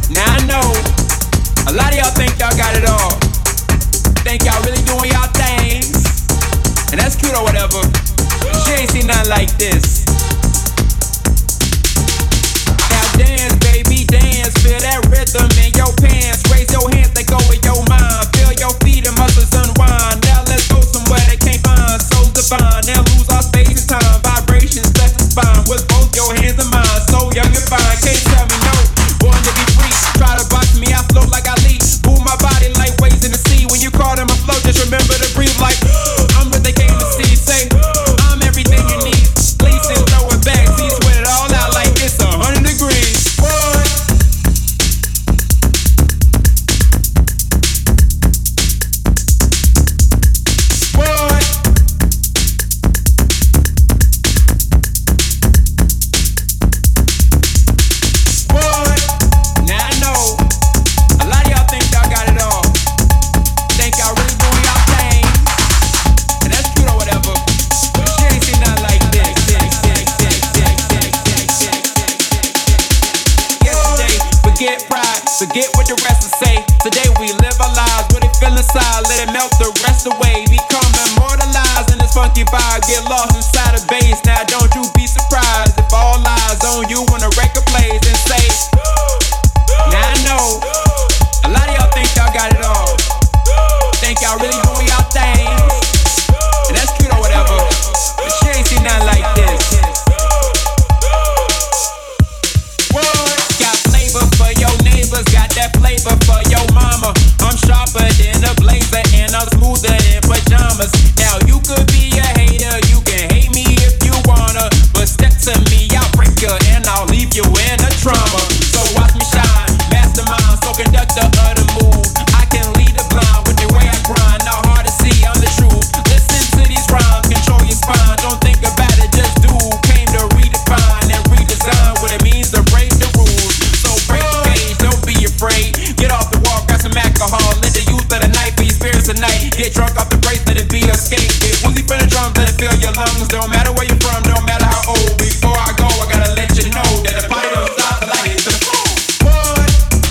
Now I know a lot of y'all think y'all got it all. Think y'all really doing y'all things, and that's cute or whatever. But she ain't seen nothing like this. Now dance, baby, dance. Feel that rhythm in your pants. Raise your hands, let go of your mind. Feel your feet and muscles unwind. Now let's go somewhere they can't find. Souls divine. Now lose our space and time. Vibrations touch the spine with both your hands and mine. So young and fine, can't tell me no. Born to be free. Try to box me, I float like I lead. Move my body like waves in the sea. When you call in my flow, just remember to breathe like I'm what they came to see. Say I'm everything you need. Please and throw it back. See, sweat it all out like it's 100 degrees. What? What? What? Now I know a lot of y'all think y'all got it all. Think y'all really doing y'all thing, and that's cute or whatever. But she ain't seen nothing like this. Yesterday, forget pride, forget what the rest will say. Today we live our lives, what it feel inside, let it melt the rest away. Become immortalized in this funky vibe, get lost inside the bass. Now don't you be surprised if all eyes on you when the record plays and say, now I know a lot of y'all think y'all got it all. Think y'all really doing y'all thing, and that's cute or whatever. But she ain't seen nothing like this. What? Got flavor for your neighbors, got that flavor for your mama. I'm sharper than a blazer and I'm smoother than pajamas. Now you could be a hater, you can hate me if you wanna, but step to me, I'll break you and I'll leave you in a trauma. So watch me shine, mastermind, so conductor of the move. I can lead the blind with the way I grind, not hard to see, I'm the truth. Listen to these rhymes, control your spine, don't think about it, just do. Came to redefine and redesign what it means to break the rules. So break the cage, don't be afraid. Get off the wall, grab some alcohol, let the youth of the night be spirits tonight. Get drunk off the bracelet and be escape. Get woozy from the drums, let it fill your lungs. Don't matter where you're from, don't matter how old. Before I go, I gotta let you know that the party don't stop till I hit the floor. What?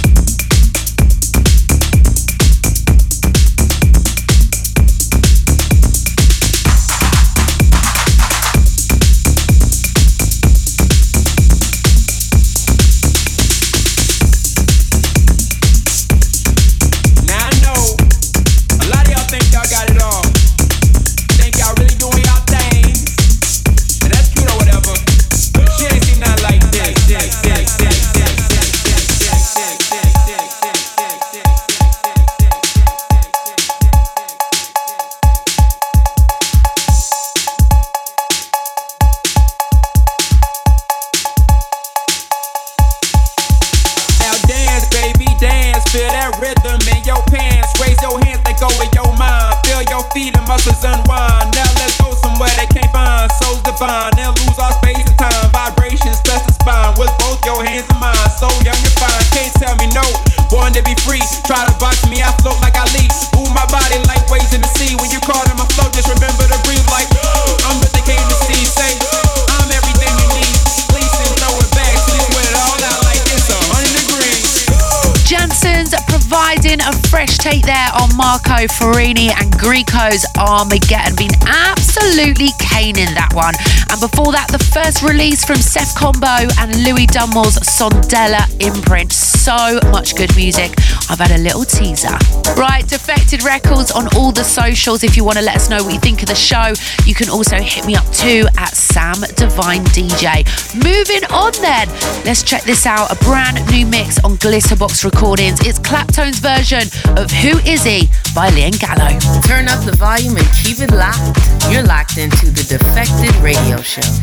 Now I know a lot of y'all think y'all got it all. Think y'all really doing y'all thing, and that's cute or whatever. But she ain't seen nothing like this. Now dance, baby, dance. Feel that rhythm in your pants. Raise your hands, let go of your mind. Feel your feet and muscles unwind. Now let's go somewhere they can't find. Souls divine. Now lose our space and time. Vibrations touch the spine with both your hands and mine. So young and fine, can't tell me no. Born to be free. Try to box me, I float like I lead. Move my body like waves in the sea. When you call in my flow, just remember to breathe like I'm what they came to see. Say I'm everything you need. Please and throw it back. Sleep with it all out like it's 100 degrees. Janssen's providing a fresh take there on Marco Farini and Greco's Armageddon. Been absolutely caning that one. And before that, the first release from Seth Combo and Louis Dunmore's Sondela imprint. So much good music. I've had a little teaser. Right, Defected Records on all the socials. If you want to let us know what you think of the show, you can also hit me up too at Sam Divine DJ. Moving on then, let's check this out. A brand new mix on Glitterbox Recordings. It's Claptone's version of Who Is He by Liam Gallo. Turn up the volume and keep it locked. You're locked into the Defected Radio Show.